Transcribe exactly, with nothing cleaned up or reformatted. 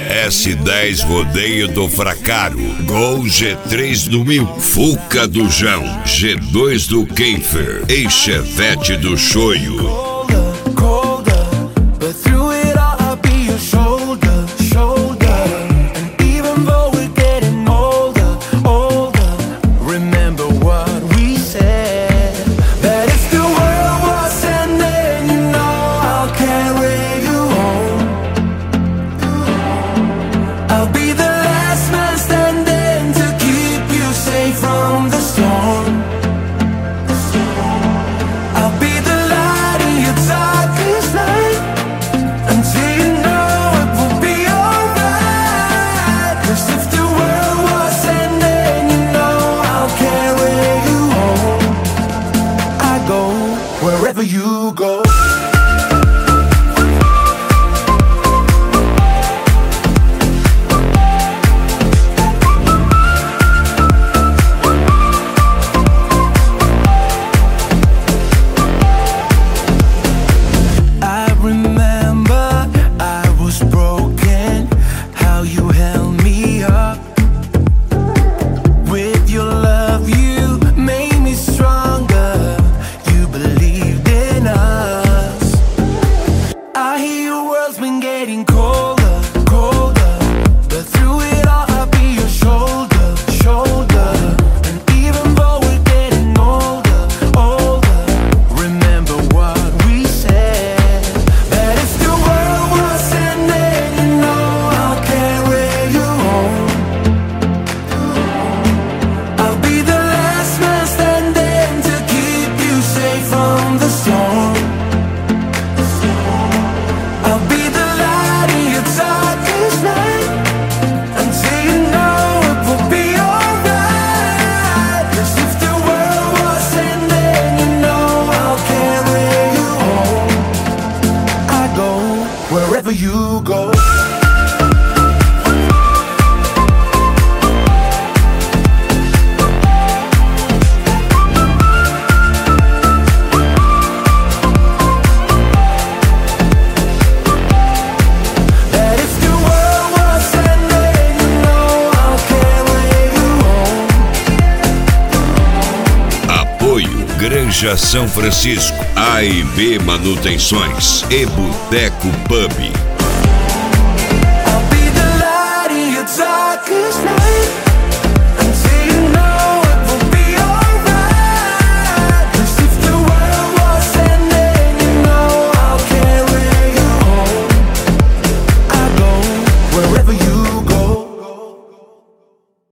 S dez Rodeio do Fracaro, Gol G três do Mil, Fuca do Jão, G dois do Keifer e Chevette do Choio. Wherever you go. I remember I was broken, how you held me up. With your love you made me stronger. You believed in us. I hear your world's been getting colder, colder, but through it all I'll be your shoulder, shoulder. And even though we're getting older, older, remember what we said, that if the world was ending, you know I'll carry you home. I'll be the last man standing to keep you safe from the storm. I'll be the light in your darkest night, until you know it will be alright. 'Cause if the world was ending, you know I'll carry you home. I go wherever you go. That if the world was ending, you know I'll carry you home. Apoio Granja São Francisco, A e B Manutenções e Boteco Pub.